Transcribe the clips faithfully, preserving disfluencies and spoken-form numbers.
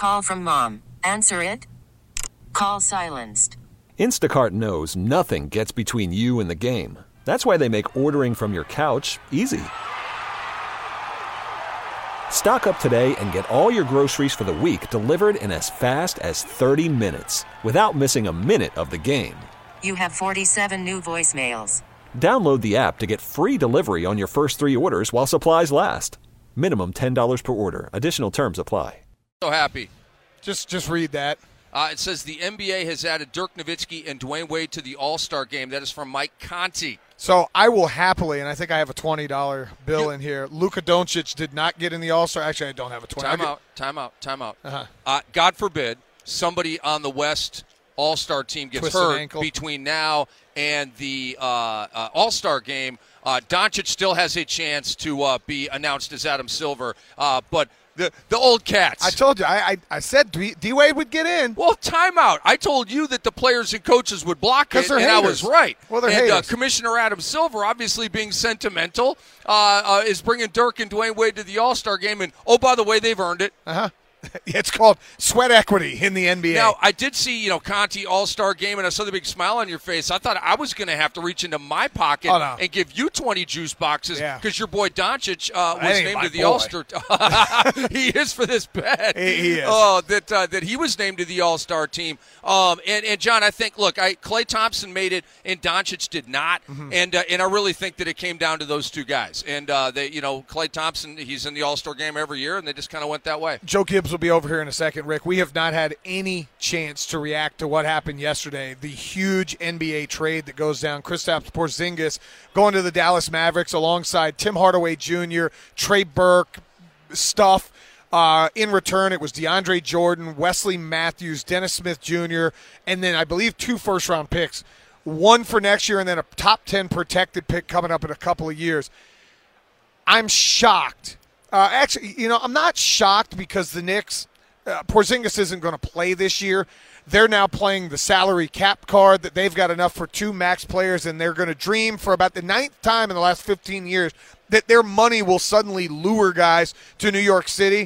Call from mom. Answer it. Call silenced. Instacart knows nothing gets between you and the game. That's why they make ordering from your couch easy. Stock up today and get all your groceries for the week delivered in as fast as thirty minutes without missing a minute of the game. You have forty-seven new voicemails. Download the app to get free delivery on your first three orders while supplies last. Minimum ten dollars per order. Additional terms apply. So happy. Just just read that. Uh, it says the N B A has added Dirk Nowitzki and Dwayne Wade to the All-Star game. That is from Mike Conti. So I will happily, and I think I have a twenty dollar bill you, in here. Luka Doncic did not get in the All-Star. Actually, I don't have a twenty dollar. Time out, time out, time out. Uh-huh. Uh, God forbid somebody on the West All-Star team gets Twist an hurt ankle. between now and the uh, uh, All-Star game. Uh, Doncic still has a chance to uh, be announced as Adam Silver, uh, but the the old cats. I told you. I I, I said D- D-Wade would get in. Well, timeout. I told you that the players and coaches would block it, they're and haters. I was right. Well, they're and uh, haters. Commissioner Adam Silver, obviously being sentimental, uh, uh, is bringing Dirk and Dwayne Wade to the All-Star game, and oh, by the way, they've earned it. Uh-huh. It's called sweat equity in the N B A. Now, I did see, you know, Conti All-Star game, and I saw the big smile on your face. I thought I was going to have to reach into my pocket oh, no. and give you twenty juice boxes because yeah. your boy Doncic uh, was named to the boy. All-Star. He is for this bet. He, he is. Oh, that uh, that he was named to the All-Star team. Um, and, and John, I think, look, I, Klay Thompson made it, and Doncic did not, mm-hmm. and uh, and I really think that it came down to those two guys. And uh, they, you know, Klay Thompson, he's in the All-Star game every year, and they just kind of went that way. Joe Gibbs will be over here in a second. Rick, we have not had any chance to react to what happened yesterday. The huge N B A trade that goes down. Kristaps Porzingis going to the Dallas Mavericks alongside Tim Hardaway Junior, Trey Burke, stuff. Uh, in return, it was DeAndre Jordan, Wesley Matthews, Dennis Smith Junior, and then I believe two first-round picks. One for next year and then a top ten protected pick coming up in a couple of years. I'm shocked. Uh, actually, you know, I'm not shocked because the Knicks – Uh, Porzingis isn't going to play this year. They're now playing the salary cap card that they've got enough for two max players, and they're going to dream for about the ninth time in the last fifteen years that their money will suddenly lure guys to New York City.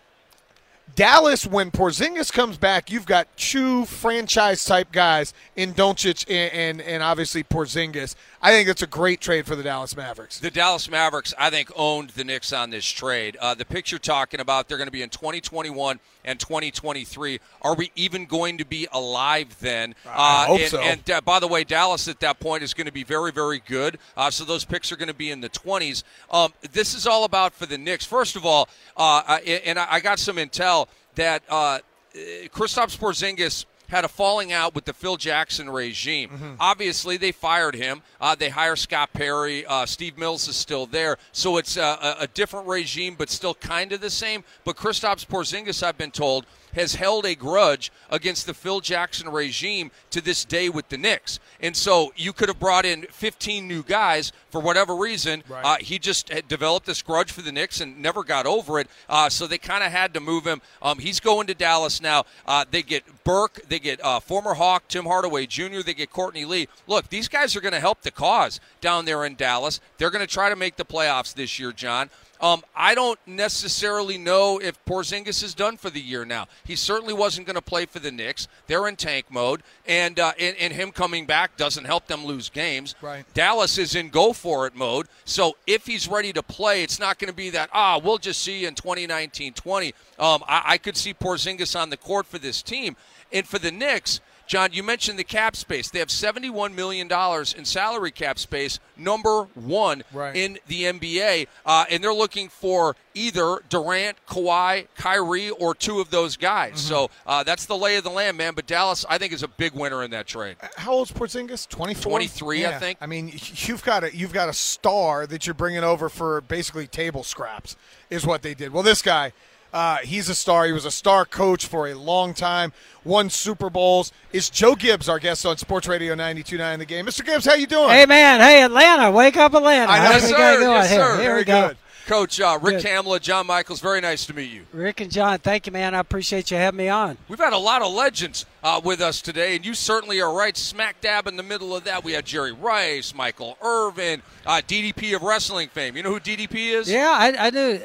Dallas, when Porzingis comes back, you've got two franchise-type guys in Doncic and, and, and obviously Porzingis. I think it's a great trade for the Dallas Mavericks. The Dallas Mavericks, I think, owned the Knicks on this trade. Uh, the picture talking about they're going to be in twenty twenty-one and twenty twenty-three. Are we even going to be alive then? I uh, hope and, so. And uh, by the way, Dallas at that point is going to be very, very good. Uh, so those picks are going to be in the twenties. Um, this is all about for the Knicks. First of all, uh, I, and I got some intel that uh, Kristaps Porzingis had a falling out with the Phil Jackson regime. Mm-hmm. Obviously, they fired him. Uh, they hire Scott Perry. Uh, Steve Mills is still there. So it's a, a different regime, but still kind of the same. But Kristaps Porzingis, I've been told, has held a grudge against the Phil Jackson regime to this day with the Knicks. And so you could have brought in fifteen new guys for whatever reason. Right. Uh, he just had developed this grudge for the Knicks and never got over it. Uh, so they kind of had to move him. Um, he's going to Dallas now. Uh, they get Burke. They get uh, former Hawk Tim Hardaway Junior They get Courtney Lee. Look, these guys are going to help the cause down there in Dallas. They're going to try to make the playoffs this year, John. Um, I don't necessarily know if Porzingis is done for the year now. He certainly wasn't going to play for the Knicks. They're in tank mode, and, uh, and and him coming back doesn't help them lose games. Right. Dallas is in go-for-it mode, so if he's ready to play, it's not going to be that, ah, we'll just see you in twenty nineteen twenty. Um, I, I could see Porzingis on the court for this team. And for the Knicks, John, you mentioned the cap space. They have seventy-one million dollars in salary cap space, number one right. in the N B A. Uh, and they're looking for either Durant, Kawhi, Kyrie, or two of those guys. Mm-hmm. So uh, that's the lay of the land, man. But Dallas, I think, is a big winner in that trade. How old's Porzingis? twenty-four? twenty-three, yeah. I think. I mean, you've got a you've got a star that you're bringing over for basically table scraps is what they did. Well, this guy, uh, he's a star. He was a star coach for a long time. Won Super Bowls. Is Joe Gibbs our guest on Sports Radio ninety-two point nine The Game? Mister Gibbs, how you doing? Hey, man. Hey, Atlanta. Wake up, Atlanta. I know, How's yes, we sir. got going Yes, here? sir. Here Very we go. good. Coach uh, Rick Good. Kamla, John Michaels, very nice to meet you. Rick and John, thank you, man. I appreciate you having me on. We've had a lot of legends uh, with us today, and you certainly are right smack dab in the middle of that. We had Jerry Rice, Michael Irvin, uh, D D P of wrestling fame. You know who D D P is? Yeah, I, I do. I,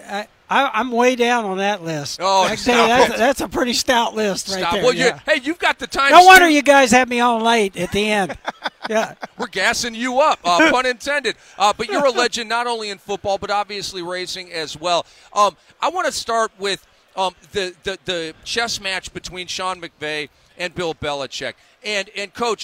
I, I'm way down on that list. Oh, I can stop tell you, that's, it. that's a pretty stout list right Stop. there. Well, yeah. you, hey, you've got the time. No wonder you guys had me on late at the end. Yeah. We're gassing you up, uh, pun intended. Uh, but you're a legend not only in football, but obviously racing as well. Um, I want to start with um, the, the, the chess match between Sean McVay and Bill Belichick. And, and Coach,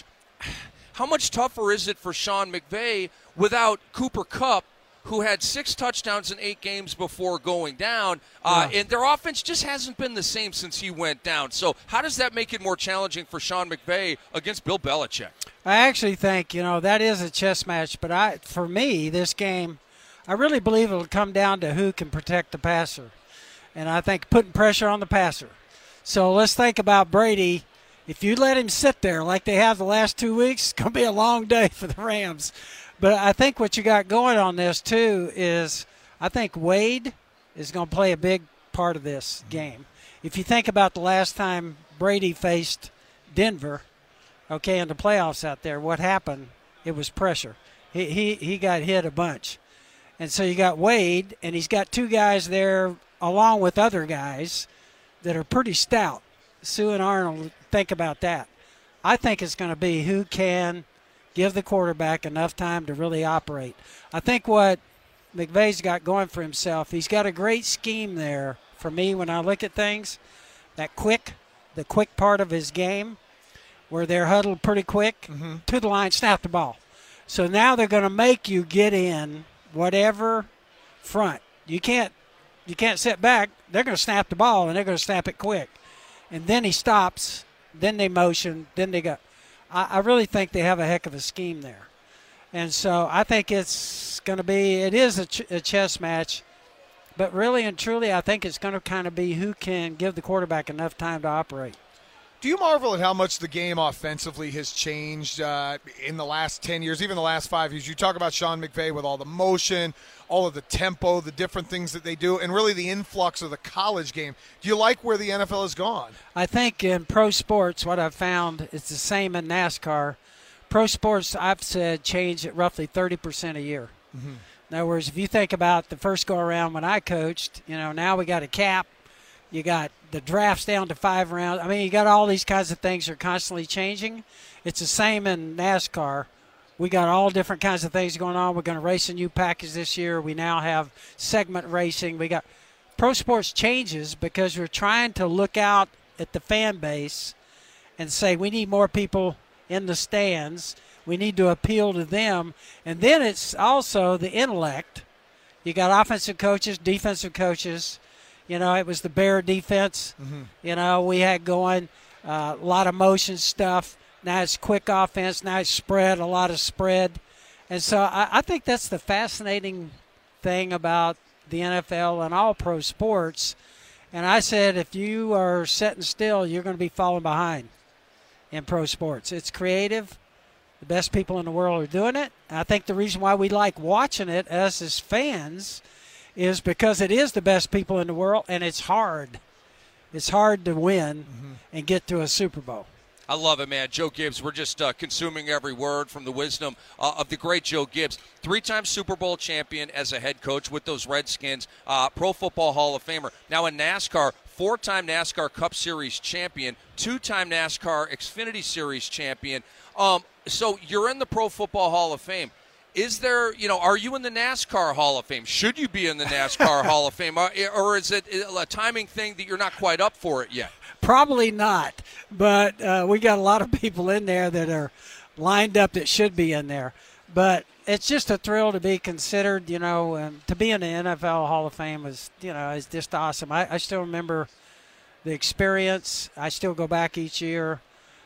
how much tougher is it for Sean McVay without Cooper Kupp, who had six touchdowns in eight games before going down, uh, yeah. and their offense just hasn't been the same since he went down. So how does that make it more challenging for Sean McVay against Bill Belichick? I actually think, you know, that is a chess match, but I, for me, this game, I really believe it'll come down to who can protect the passer. And I think putting pressure on the passer. So let's think about Brady. If you let him sit there like they have the last two weeks, it's going to be a long day for the Rams. But I think what you got going on this, too, is I think Wade is going to play a big part of this game. If you think about the last time Brady faced Denver, okay, in the playoffs out there, what happened? It was pressure. He, he, he got hit a bunch. And so you got Wade, and he's got two guys there along with other guys that are pretty stout. Sue and Arnold, think about that. I think it's going to be who can give the quarterback enough time to really operate. I think what McVay's got going for himself, he's got a great scheme there for me when I look at things. That quick, the quick part of his game where they're huddled pretty quick mm-hmm. to the line, snap the ball. So now they're going to make you get in whatever front. You can't you can't sit back. They're going to snap the ball, and they're going to snap it quick. And then he stops. Then they motion. Then they go. I, I really think they have a heck of a scheme there. And so I think it's going to be – it is a, ch- a chess match. But really and truly, I think it's going to kind of be who can give the quarterback enough time to operate. Do you marvel at how much the game offensively has changed uh, in the last ten years, even the last five years? You talk about Sean McVay with all the motion, all of the tempo, the different things that they do, and really the influx of the college game. Do you like where the N F L has gone? I think in pro sports, what I've found is the same in NASCAR. Pro sports, I've said, change at roughly thirty percent a year. Mm-hmm. In other words, if you think about the first go-around when I coached, you know, now we got a cap. You got the drafts down to five rounds. I mean, you got all these kinds of things that are constantly changing. It's the same in NASCAR. We got all different kinds of things going on. We're going to race a new package this year. We now have segment racing. We got pro sports changes because we're trying to look out at the fan base and say we need more people in the stands. We need to appeal to them. And then it's also the intellect. You got offensive coaches, defensive coaches. You know, it was the Bear defense. Mm-hmm. You know, we had going uh, a lot of motion stuff. Now it's quick offense. Now it's spread, a lot of spread. And so I, I think that's the fascinating thing about the N F L and all pro sports. And I said if you are sitting still, you're going to be falling behind in pro sports. It's creative. The best people in the world are doing it. And I think the reason why we like watching it, us as fans, is because it is the best people in the world, and it's hard. It's hard to win mm-hmm. and get to a Super Bowl. I love it, man. Joe Gibbs, we're just uh, consuming every word from the wisdom uh, of the great Joe Gibbs. Three-time Super Bowl champion as a head coach with those Redskins, uh, Pro Football Hall of Famer. Now in NASCAR, four-time NASCAR Cup Series champion, two-time NASCAR Xfinity Series champion. Um, so you're in the Pro Football Hall of Fame. Is there, you know, are you in the NASCAR Hall of Fame? Should you be in the NASCAR Hall of Fame? Or, or is it a timing thing that you're not quite up for it yet? Probably not. But uh, we got a lot of people in there that are lined up that should be in there. But it's just a thrill to be considered, you know, and to be in the N F L Hall of Fame is, you know, is just awesome. I, I still remember the experience. I still go back each year.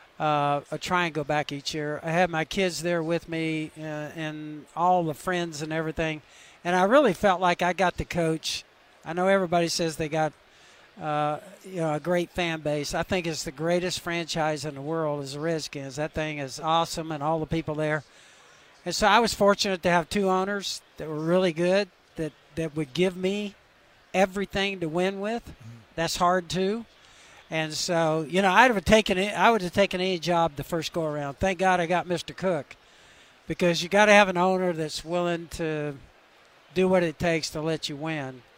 Uh, I try and go back each year. I have my kids there with me uh, and all the friends and everything. And I really felt like I got to coach. I know everybody says they got uh, you know, a great fan base. I think it's the greatest franchise in the world is the Redskins. That thing is awesome and all the people there. And so I was fortunate to have two owners that were really good, that, that would give me everything to win with. Mm-hmm. That's hard too. And so, you know, I'd have taken it. I would have taken any job the first go around. Thank God I got Mister Cook, because you got to have an owner that's willing to do what it takes to let you win.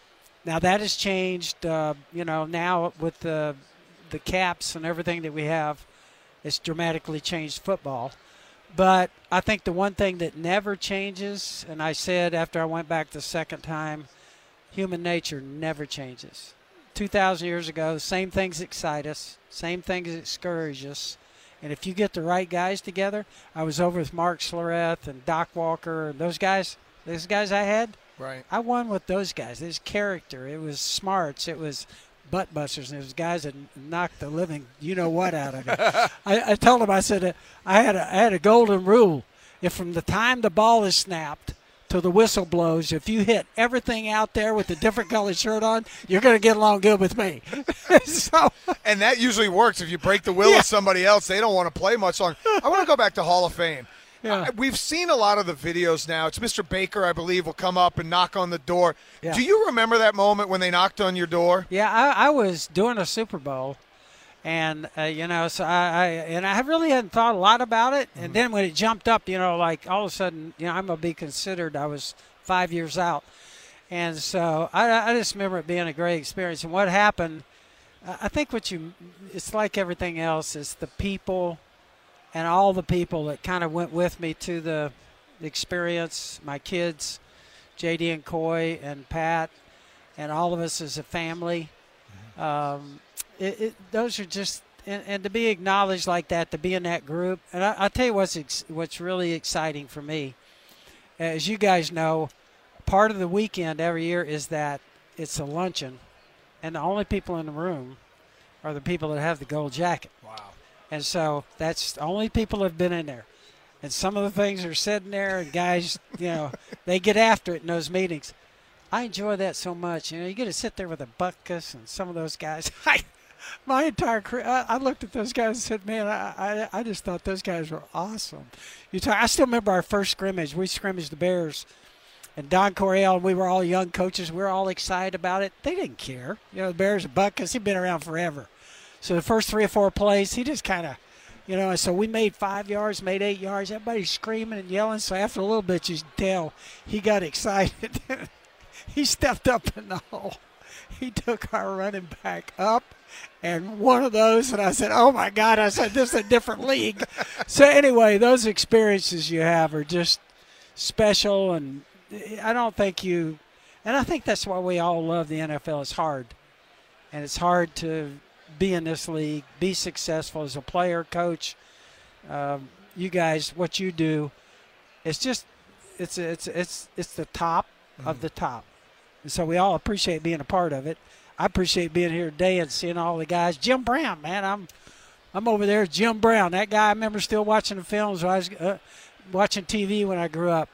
Now that has changed. Uh, you know, now with the the caps and everything that we have, it's dramatically changed football. But I think the one thing that never changes, and I said after I went back the second time, human nature never changes. two thousand years ago, same things excite us, same things discourage us. And if you get the right guys together, I was over with Mark Schlereth and Doc Walker and those guys, those guys I had, right. I won with those guys. There's character. It was smarts. It was butt busters, and it was guys that knocked the living you-know-what out of it. I, I told them, I said, uh, I had a, I had a golden rule. If from the time the ball is snapped till the whistle blows, if you hit everything out there with a different colored shirt on, you're going to get along good with me. so, and that usually works. If you break the will Yeah. of somebody else, they don't want to play much longer. I want to go back to Hall of Fame. Yeah. Uh, we've seen a lot of the videos now. It's Mister Baker, I believe, will come up and knock on the door. Yeah. Do you remember that moment when they knocked on your door? Yeah, I, I was doing a Super Bowl, and uh, you know, so I, I and I really hadn't thought a lot about it. And then when it jumped up, you know, like all of a sudden, you know, I'm gonna be considered. I was five years out, and so I, I just remember it being a great experience. And what happened, I think, what you, it's like everything else. It's the people, and all the people that kind of went with me to the experience. My kids, J D and Coy and Pat, and all of us as a family. Um, it, it, those are just, and, and to be acknowledged like that, to be in that group. And I, I'll tell you what's ex, what's really exciting for me. As you guys know, part of the weekend every year is that it's a luncheon, and the only people in the room are the people that have the gold jacket. Wow. And so that's the only people that have been in there. And some of the things are sitting there, and guys, you know, they get after it in those meetings. I enjoy that so much. You know, you get to sit there with a Butkus and some of those guys. I, my entire career, I, I looked at those guys and said, man, I, I, I just thought those guys were awesome. You talk, I still remember our first scrimmage. We scrimmaged the Bears. And Don Coryell, and we were all young coaches. We were all excited about it. They didn't care. You know, the Bears and Butkus, he'd been around forever. So the first three or four plays, he just kind of, you know, and so we made five yards, made eight yards. Everybody's screaming and yelling. So after a little bit, you could tell he got excited. He stepped up in the hole. He took our running back up, and one of those, and I said, oh, my God. I said, this is a different league. So anyway, those experiences you have are just special, and I don't think you – and I think that's why we all love the N F L. It's hard, and it's hard to – be in this league, be successful as a player, coach. Um, you guys, what you do, it's just, it's it's it's it's the top mm-hmm. of the top. And so we all appreciate being a part of it. I appreciate being here today and seeing all the guys. Jim Brown, man, I'm I'm over there. Jim Brown, that guy. I remember still watching the films. When I was uh, watching T V when I grew up.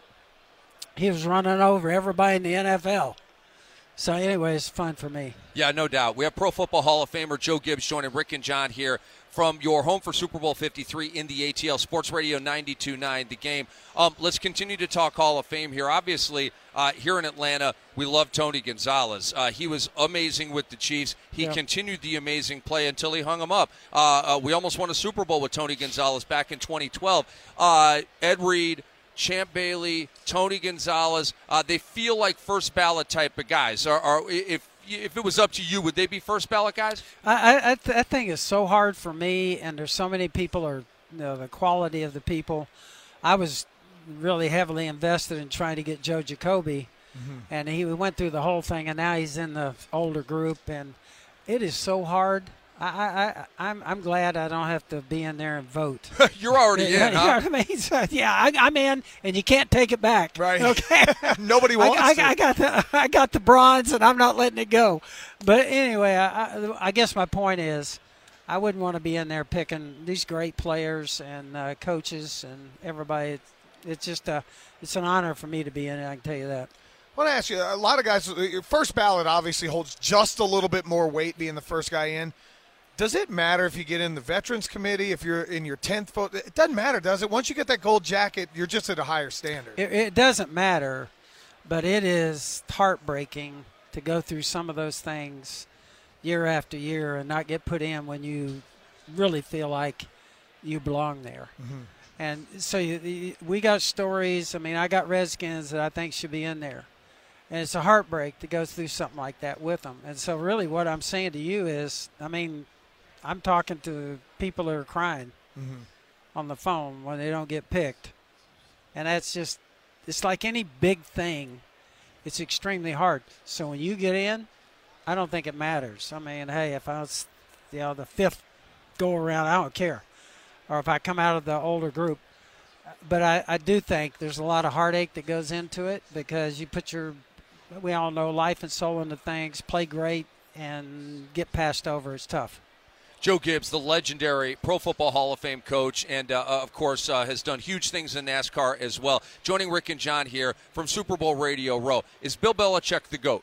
He was running over everybody in the N F L. So anyway, it's fun for me. Yeah, no doubt. We have Pro Football Hall of Famer Joe Gibbs joining Rick and John here from your home for Super Bowl fifty-three in the A T L Sports Radio ninety-two point nine, The Game. Um, let's continue to talk Hall of Fame here. Obviously, uh, here in Atlanta, we love Tony Gonzalez. Uh, he was amazing with the Chiefs. He yeah. continued the amazing play until he hung him up. Uh, uh, we almost won a Super Bowl with Tony Gonzalez back in twenty twelve. Uh, Ed Reed, Champ Bailey, Tony Gonzalez, uh, they feel like first ballot type of guys. Are, are if if it was up to you, would they be first ballot guys? I I, th- I think it's so hard for me, and there's so many people, or you know, the quality of the people. I was really heavily invested in trying to get Joe Jacoby, mm-hmm. and he went through the whole thing, and now he's in the older group, and it is so hard. I, I, I'm I'm glad I don't have to be in there and vote. You're already yeah, in, you huh? know what I mean? So, yeah, I, I'm in, and you can't take it back. Right. Okay. Nobody wants I, I, to. I got the I got the bronze, and I'm not letting it go. But anyway, I, I, I guess my point is, I wouldn't want to be in there picking these great players and uh, coaches and everybody. It's, it's just a it's an honor for me to be in it. I can tell you that. I want to ask you, a lot of guys, your first ballot obviously holds just a little bit more weight being the first guy in. Does it matter if you get in the Veterans Committee, if you're in your tenth vote? It doesn't matter, does it? Once you get that gold jacket, you're just at a higher standard. It, it doesn't matter, but it is heartbreaking to go through some of those things year after year and not get put in when you really feel like you belong there. Mm-hmm. And so you, we got stories. I mean, I got Redskins that I think should be in there. And it's a heartbreak to go through something like that with them. And so really what I'm saying to you is, I mean, I'm talking to people that are crying mm-hmm. on the phone when they don't get picked. And that's just, it's like any big thing. It's extremely hard. So when you get in, I don't think it matters. I mean, hey, if I was, you know, the fifth go around, I don't care. Or if I come out of the older group. But I, I do think there's a lot of heartache that goes into it because you put your, we all know, life and soul into things, play great, and get passed over. It's tough. Joe Gibbs, the legendary Pro Football Hall of Fame coach, and, uh, of course, uh, has done huge things in NASCAR as well. Joining Rick and John here from Super Bowl Radio Row. Is Bill Belichick the GOAT?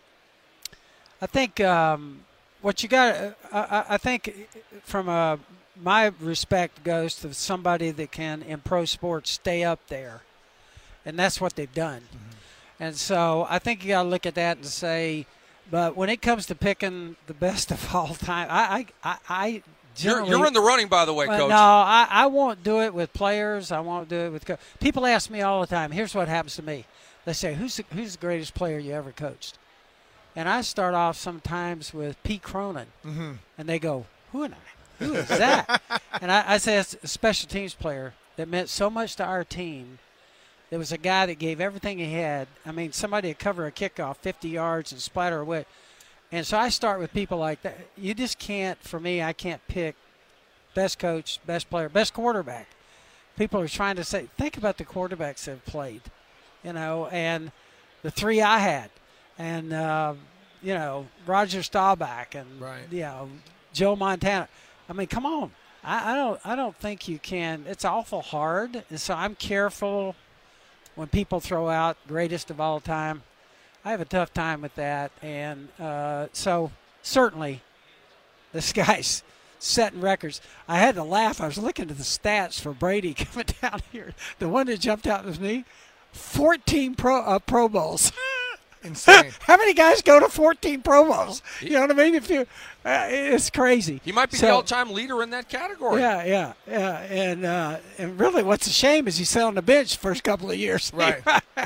I think um, what you got, uh, I, I think from a, my respect goes to somebody that can, in pro sports, stay up there. And that's what they've done. Mm-hmm. And so I think you got to look at that and say, but when it comes to picking the best of all time, I, I, I generally, you're, you're in the running, by the way, well, Coach. No, I, I won't do it with players. I won't do it with co- people. Ask me all the time. Here's what happens to me. They say, "Who's the, who's the greatest player you ever coached?" And I start off sometimes with Pete Cronin, mm-hmm. and they go, "Who am I? Who is that?" And I, I say, "It's a special teams player that meant so much to our team." There was a guy that gave everything he had. I mean, somebody would cover a kickoff fifty yards and splatter away. And so I start with people like that. You just can't, for me, I can't pick best coach, best player, best quarterback. People are trying to say, think about the quarterbacks that have played, you know, and the three I had. And, uh, you know, Roger Staubach and, right. you know, Joe Montana. I mean, come on. I, I don't I don't think you can. It's awful hard. And so I'm careful when people throw out greatest of all time. I have a tough time with that. And uh, so certainly this guy's setting records. I had to laugh. I was looking at the stats for Brady coming down here. The one that jumped out was me, fourteen Pro, uh, Pro Bowls. Insane. How many guys go to fourteen Pro Bowls? You know what I mean? If you, uh, it's crazy. He might be so, the all-time leader in that category. Yeah, yeah, yeah. And uh, and really, what's a shame is he sat on the bench the first couple of years. Right.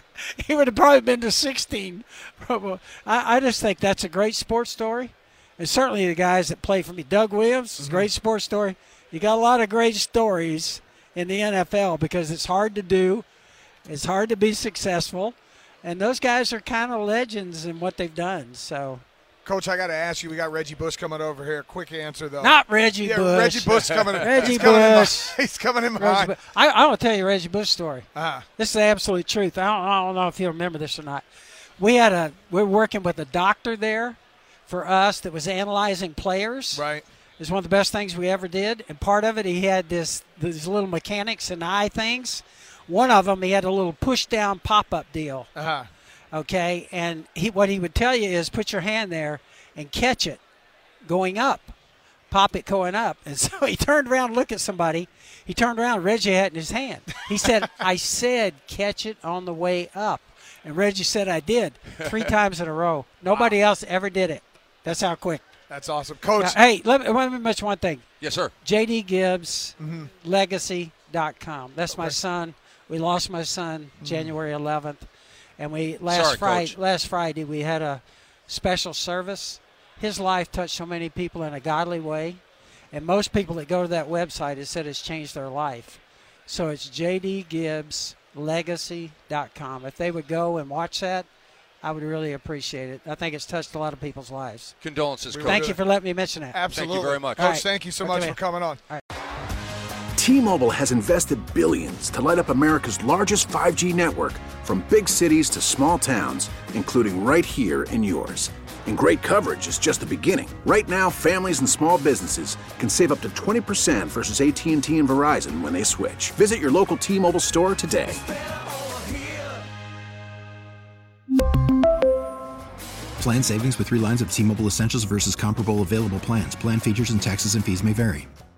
He would have probably been to sixteen Pro Bowls. I, I just think that's a great sports story, and certainly the guys that play for me, Doug Williams, mm-hmm. is a great sports story. You got a lot of great stories in the N F L because it's hard to do, it's hard to be successful. And those guys are kind of legends in what they've done. So, Coach, I got to ask you, we got Reggie Bush coming over here. Quick answer, though. Not Reggie yeah, Bush. Reggie Bush coming in. Reggie he's Bush. Coming in my, he's coming in behind. I, I want to tell you a Reggie Bush story. Uh-huh. This is the absolute truth. I don't, I don't know if you remember this or not. We had a we were working with a doctor there for us that was analyzing players. Right. It was one of the best things we ever did. And part of it, he had this these little mechanics and eye things. One of them, he had a little push-down pop-up deal. Uh-huh. Okay, and he, what he would tell you is put your hand there and catch it going up, pop it going up. And so he turned around and looked at somebody. He turned around, Reggie had it in his hand. He said, I said catch it on the way up. And Reggie said, I did, three times in a row. Nobody wow. else ever did it. That's how quick. That's awesome. Coach. Now, hey, let me, let me mention one thing. Yes, sir. J D Gibbs Legacy dot com. That's okay. My son. We lost my son January eleventh. And we last Sorry, Friday, Coach. last Friday, we had a special service. His life touched so many people in a godly way, and most people that go to that website have said it's changed their life. So it's J D Gibbs Legacy dot com. If they would go and watch that, I would really appreciate it. I think it's touched a lot of people's lives. Condolences, Coach. Thank you for letting me mention that. Absolutely. Thank you very much. Coach, right. thank you so Okay. much for coming on. All right. T-Mobile has invested billions to light up America's largest five G network, from big cities to small towns, including right here in yours. And great coverage is just the beginning. Right now, families and small businesses can save up to twenty percent versus A T and T and Verizon when they switch. Visit your local T-Mobile store today. Plan savings with three lines of T-Mobile Essentials versus comparable available plans. Plan features and taxes and fees may vary.